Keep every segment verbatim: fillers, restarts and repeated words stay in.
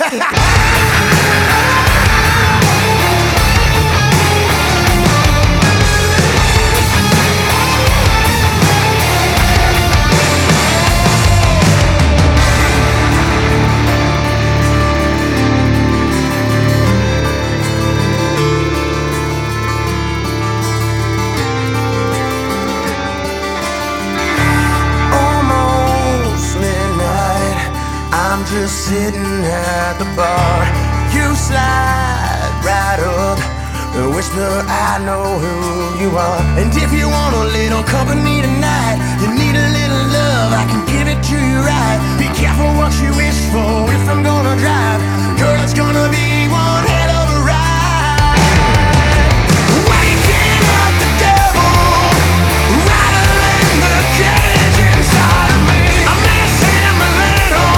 I'm just sitting at the bar. You slide right up and whisper, I know who you are. And if you want a little company tonight, you need a little love, I can give it to you right. Be careful what you wish for if I'm gonna drive. Girl, it's gonna be one hell of a ride. Waking up the devil, rattling the cage inside of me. I'm missing my little.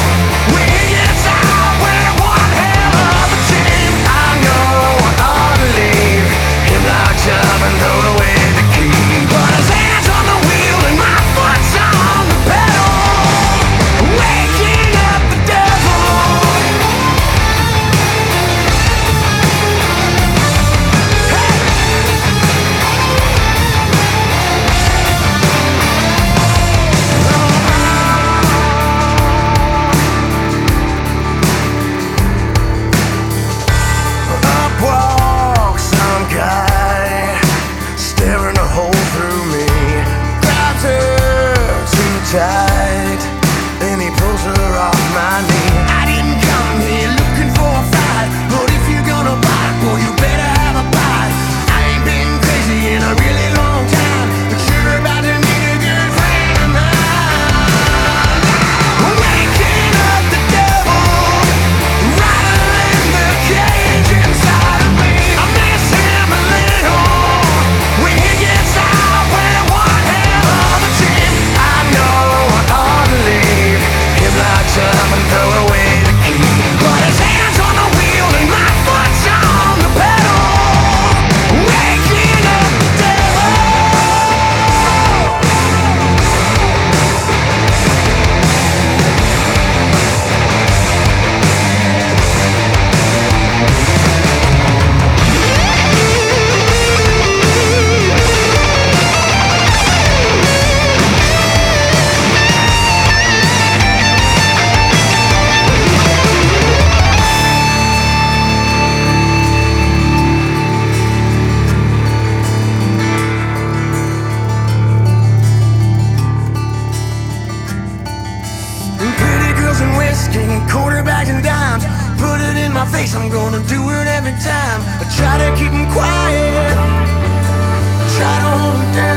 And throw away the key, but his hands on the wheel and my foot's on the pedal. Waking up the devil. Up walks some guy, staring a hole through me. Grabs her too tight, then he pulls her off my knee. I didn't come here looking for a fight, but if you're gonna bite, boy, you better have a bite. I ain't been crazy in a really long time, but you're about to meet a good friend of mine. Waking up the devil, rattling the cage inside of me. I'm missing my little. When he gets out, we're one hell of a team. I know I ought to leave him locked up and throw away the key, but his hands on the wheel and my foot's on the pedal. Waking up the devil. Pretty girls and whiskey and quarterbacks and dimes, put it in my face, I'm gonna do it every time. I try to keep them quiet, try to hold them down.